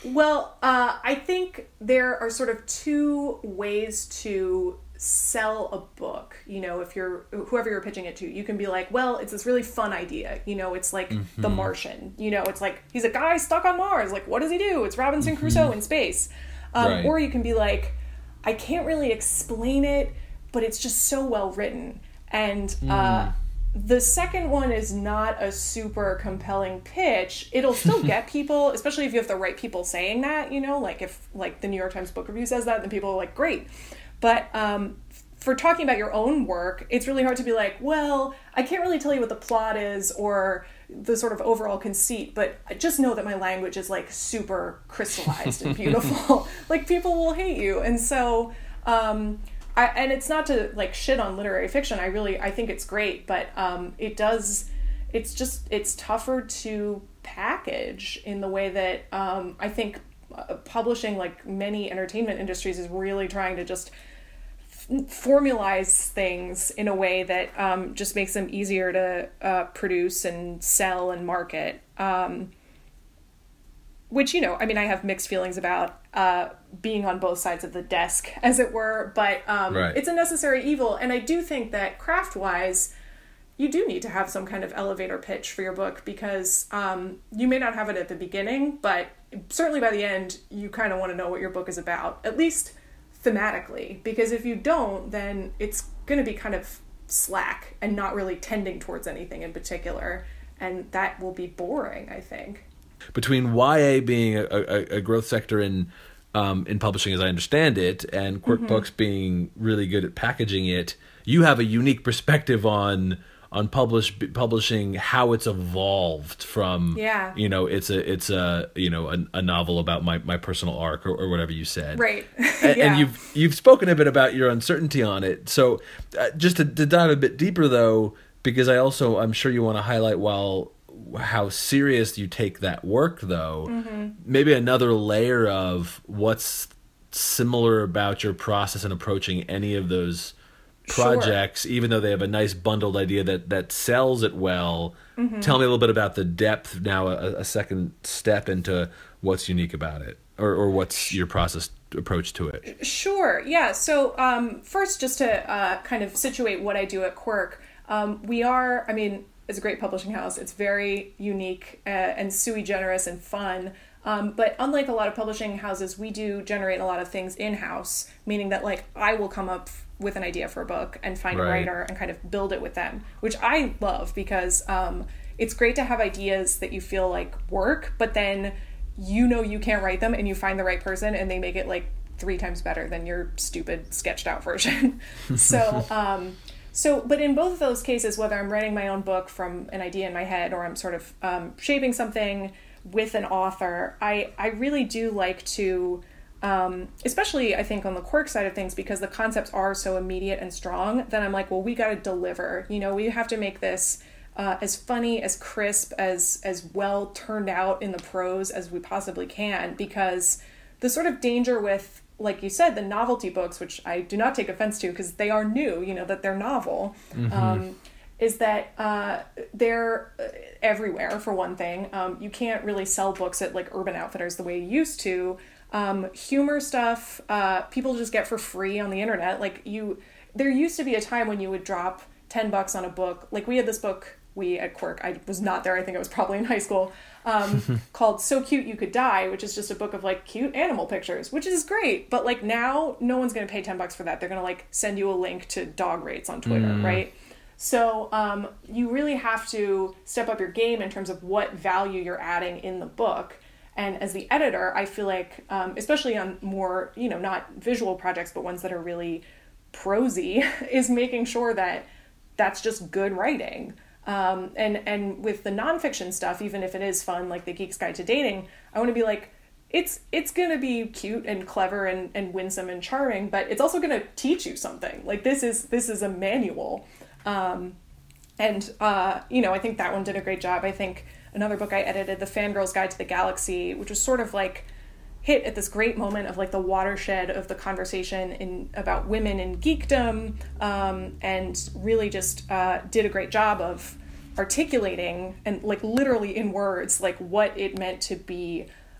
Well, I think there are sort of two ways to sell a book. If you're whoever you're pitching it to, you can be like, well, it's this really fun idea. It's like The Martian. It's like he's a guy stuck on Mars. Like, what does he do? It's Robinson Crusoe in space. Right. Or you can be like, I can't really explain it, but it's just so well written. And the second one is not a super compelling pitch. It'll still get people, especially if you have the right people saying that, like if like the New York Times Book Review says that, then people are like, great. But for talking about your own work, it's really hard to be like, well, I can't really tell you what the plot is or the sort of overall conceit, but I just know that my language is like super crystallized and beautiful. Like, people will hate you. And so, and it's not to like shit on literary fiction. I think it's great, but it's tougher to package in the way that I think publishing, like many entertainment industries, is really trying to just formalize things in a way that just makes them easier to produce and sell and market. Which, I have mixed feelings about being on both sides of the desk, as it were, but Right. It's a necessary evil. And I do think that craft-wise, you do need to have some kind of elevator pitch for your book, because you may not have it at the beginning, but certainly by the end, you kind of want to know what your book is about, at least thematically, because if you don't, then it's going to be kind of slack and not really tending towards anything in particular, and that will be boring, I think. Between YA being a growth sector in publishing, as I understand it, and Quirk Books being really good at packaging it, you have a unique perspective on publishing, how it's evolved from, it's a novel about my personal arc or whatever you said. Right. And you've spoken a bit about your uncertainty on it. So just to dive a bit deeper though, because I'm sure you want to highlight how serious you take that work though, maybe another layer of what's similar about your process in approaching any of those projects, even though they have a nice bundled idea that sells it well. Tell me a little bit about the depth now, a second step into what's unique about it, or what's your process approach to it. Sure. Yeah. So first, just to kind of situate what I do at Quirk, it's a great publishing house. It's very unique and sui generis and fun. But unlike a lot of publishing houses, we do generate a lot of things in-house, meaning that like I will come up with an idea for a book and find a writer and kind of build it with them, which I love, because it's great to have ideas that you feel like work, but then you can't write them and you find the right person and they make it like 3 times better than your stupid sketched out version. But in both of those cases, whether I'm writing my own book from an idea in my head or I'm sort of shaping something with an author, I really do like to, especially I think on the Quirk side of things, because the concepts are so immediate and strong, then I'm like, well, we got to deliver. We have to make this as funny, as crisp, as well turned out in the prose as we possibly can, because the sort of danger with, like you said, the novelty books, which I do not take offense to because they are new, that they're novel, is that they're everywhere, for one thing. You can't really sell books at like Urban Outfitters the way you used to. Humor stuff, people just get for free on the internet. There used to be a time when you would drop $10 on a book. Like we had this book, at Quirk, I was not there, I think I was probably in high school, called So Cute You Could Die, which is just a book of like cute animal pictures, which is great. But like now, no one's going to pay $10 for that. They're going to like send you a link to dog rates on Twitter, right? So you really have to step up your game in terms of what value you're adding in the book. And as the editor, I feel like, especially on more, not visual projects, but ones that are really prosy, is making sure that that's just good writing. And with the nonfiction stuff, even if it is fun, like The Geek's Guide to Dating, I want to be like, it's going to be cute and clever and winsome and charming, but it's also going to teach you something. Like this is a manual. I think that one did a great job. I think another book I edited, The Fangirl's Guide to the Galaxy, which was sort of like hit at this great moment of like the watershed of the conversation about women in geekdom, and really just did a great job of articulating and like literally in words like what it meant to be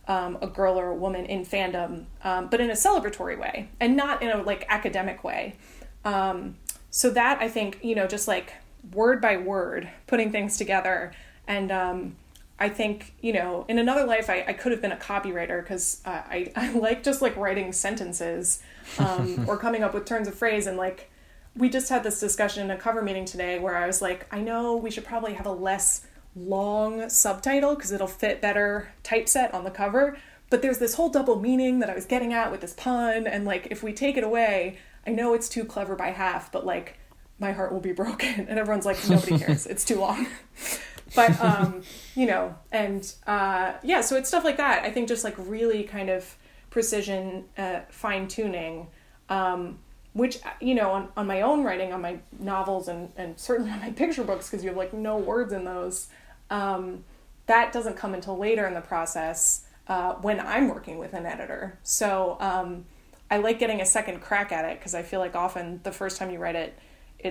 a girl or a woman in fandom, but in a celebratory way and not in a like academic way. So that I think, you know, just like word by word, putting things together. And I think, you know, in another life, I could have been a copywriter because I like just like writing sentences or coming up with turns of phrase. And like, we just had this discussion in a cover meeting today where I was like, I know we should probably have a less long subtitle because it'll fit better typeset on the cover. But there's this whole double meaning that I was getting at with this pun. And like, if we take it away, I know it's too clever by half, but like my heart will be broken. And everyone's like, nobody cares. It's too long. But, you know, and yeah, so it's stuff like that. I think just like really kind of precision, fine tuning, which, you know, on my own writing, on my novels and certainly on my picture books, because you have like no words in those, that doesn't come until later in the process when I'm working with an editor. So I like getting a second crack at it because I feel like often the first time you write it,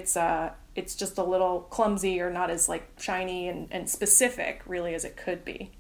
it's just a little clumsy or not as like shiny and specific really as it could be.